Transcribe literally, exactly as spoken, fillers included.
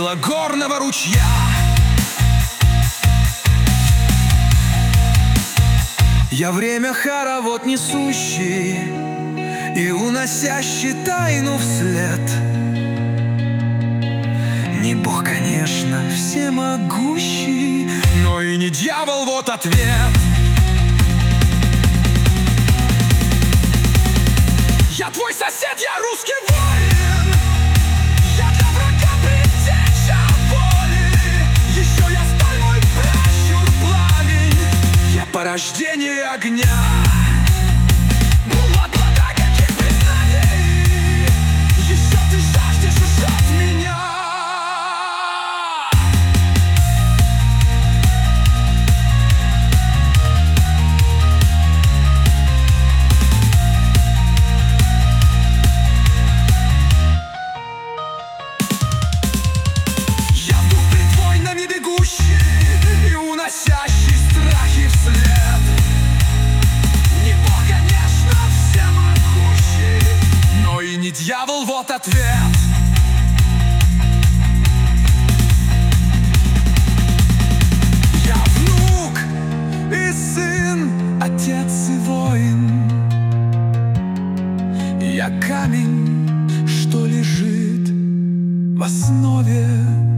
белогорного ручья. Я время хоровод несущий и уносящий тайну вслед. Не Бог, конечно, всемогущий, но и не дьявол, вот ответ. Я твой сосед, я русский воин, я для врага предтеча боли. Еще я сталь, мой пращур пламень, я порождение огня. Была плода каких признаний, еще ты жаждешь уж от меня. Уносящий страхи вслед. Не Бог, конечно, всемогущий, но и не дьявол, вот ответ. Я внук и сын, отец и воин. Я камень, что лежит в основе